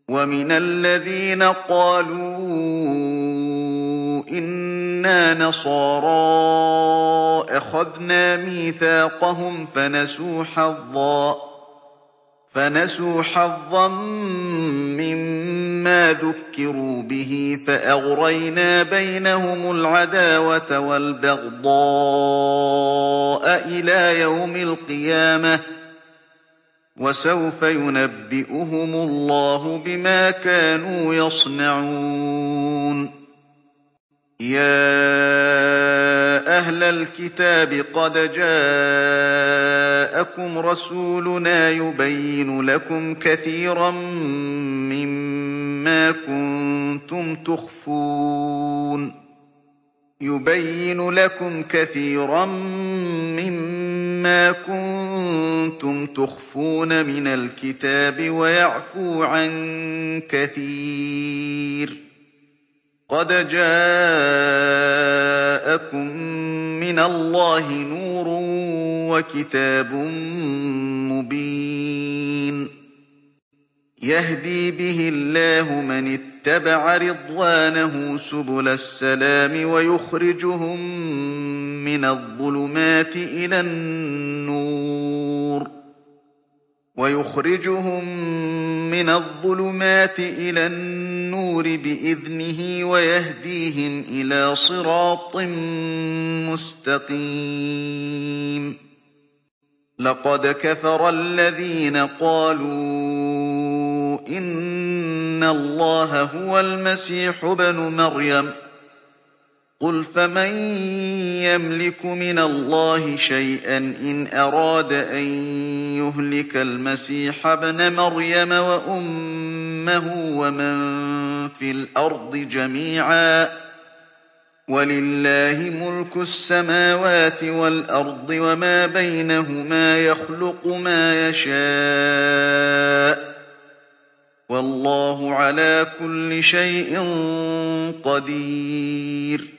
وَمِنَ الَّذِينَ قَالُوا إِنَّا نَصَارَىٰ أَخَذْنَا مِيثَاقَهُمْ فَنَسُوا حَظًّا مِّمَّا ذُكِّرُوا بِهِ فَأَغْرَيْنَا بَيْنَهُمُ الْعَدَاوَةَ وَالْبَغْضَاءَ إِلَىٰ يَوْمِ الْقِيَامَةِ ۚ وَسَوْفَ يُنَبِّئُهُمُ اللَّهُ بِمَا كَانُوا يَصْنَعُونَ يَا أَهْلَ الْكِتَابِ قَدْ جَاءَكُمْ رَسُولُنَا يُبَيِّنُ لَكُمْ كَثِيرًا مِّمَّا كُنتُمْ تُخْفُونَ مِنَ الْكِتَابِ وَيَعْفُو عَن كَثِيرٍ ۚ قَدْ جَاءَكُم مِّنَ اللَّهِ نُورٌ وَكِتَابٌ مُّبِينٌ يَهْدِي بِهِ اللَّهُ مَنِ اتَّبَعَ رِضْوَانَهُ سُبُلَ السَّلَامِ وَيُخْرِجُهُم مِّنَ الظُّلُمَاتِ إِلَى النُّورِ بِإِذْنِهِ وَيَهْدِيهِمْ إِلَىٰ صِرَاطٍ مُّسْتَقِيمٍ لَقَدْ كَفَرَ الَّذِينَ قَالُوا إِنَّ اللَّهَ هُوَ الْمَسِيحُ ابْنُ مَرْيَمَ ۚ قُلْ فَمَن يَمْلِكُ مِنَ اللَّهِ شَيْئًا إِنْ أَرَادَ أَن يُهْلِكَ الْمَسِيحَ ابْنَ مَرْيَمَ وَأُمَّهُ وَمَن فِي الْأَرْضِ جَمِيعًا ۗ وَلِلَّهِ مُلْكُ السَّمَاوَاتِ وَالْأَرْضِ وَمَا بَيْنَهُمَا ۚ يَخْلُقُ مَا يَشَاءُ ۚ وَاللَّهُ عَلَىٰ كُلِّ شَيْءٍ قَدِيرٌ